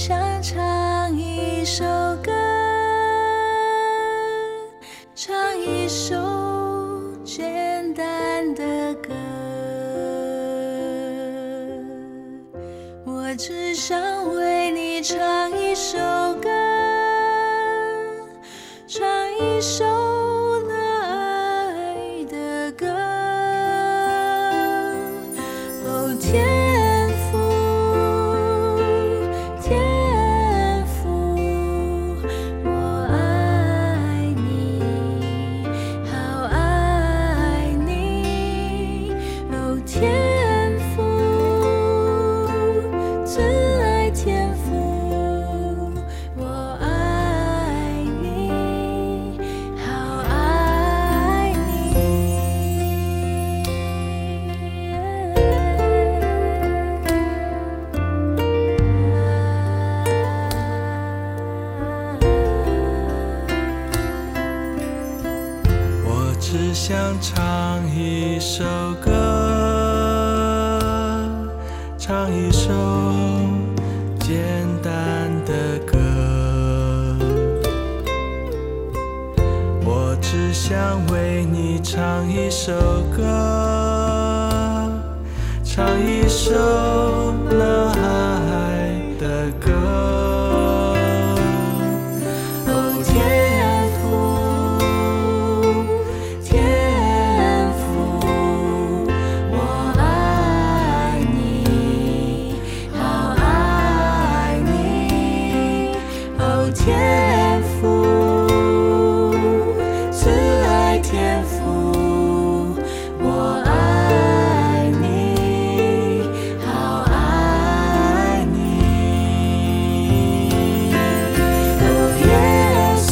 想唱一首歌，唱一首简单的歌。我只想为你唱一首歌，唱一首爱的歌。哦，天父，天父，我爱你，好爱你。哦，天父，慈爱天父，我爱你，好爱你。 我只想唱一首歌，唱一首简单的歌。我只想为你唱一首歌，唱一首那爱的歌。哦，天父， 天父，我爱你，好爱你。哦，天父，慈爱天父，我爱你，好爱你。哦，耶稣，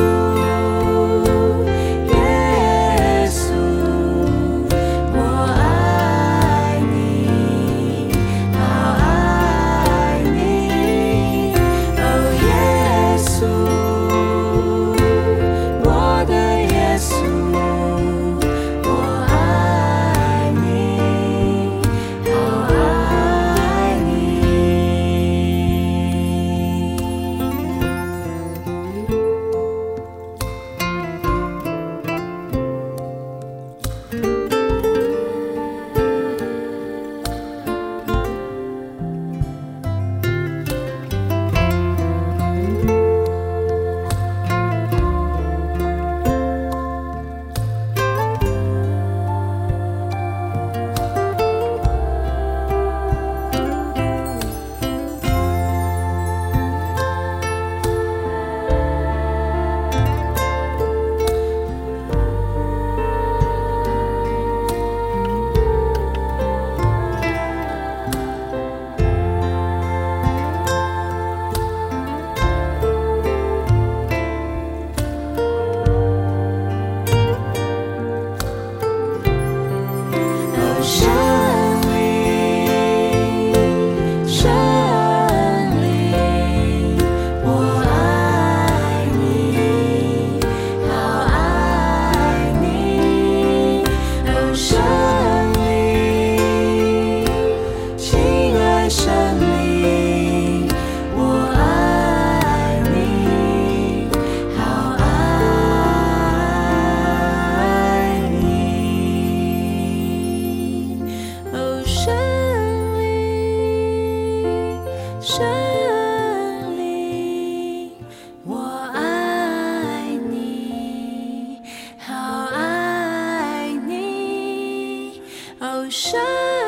耶稣，我爱你，好爱你。哦，耶稣，我的耶稣，我爱你，好爱你。哦，圣灵，圣灵，我爱你，好爱你。哦，圣灵，亲爱圣灵，我爱你，好爱你。哦，圣灵，圣灵，我爱你，好爱你。哦，圣